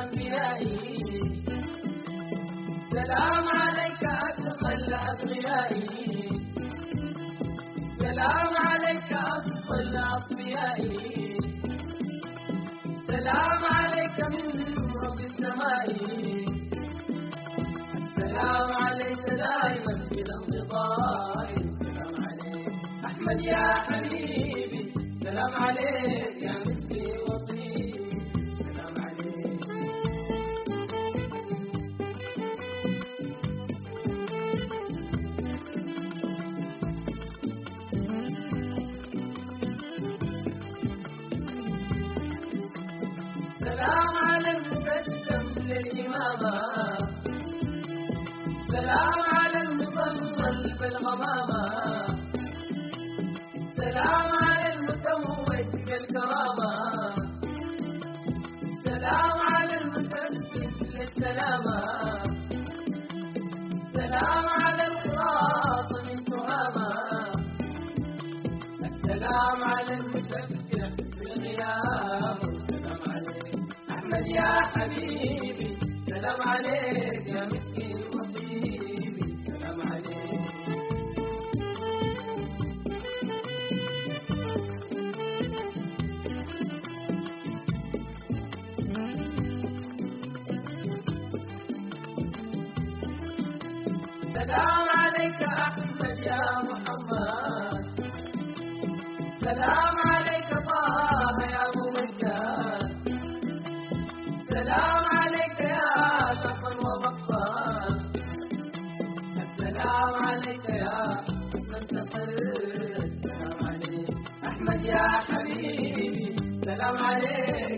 الأنبياء. سلام عليك أتقى الأتقياء. سلام عليك أفضل الأصفياء. سلام عليك من رب السماء. السلام عليك دائما بلا انقطاع. السلام عليك أحمد يا حبيبي. سلام عليك يا مثلي وطيبي. سلام عليك. سلام على المقدم للإمامة. سلام على المفضل بالغمامة. سلام على المتوج بالكرامة. سلام على المثبت للسلامة. سلام على الخراط من تهامة. السلام على المتفكر بالغياب. السلام عليك أحمد يا حبيبي. سلام عليك يا مسكين وطيبي. سلام عليك. سلام عليك أحمد يا محمد. سلام عليك طه يا ممجد. سلام عليك يا كفن ومقصد. السلام عليك يا من تقر. السلام عليك أحمد يا حبيبي. سلام عليك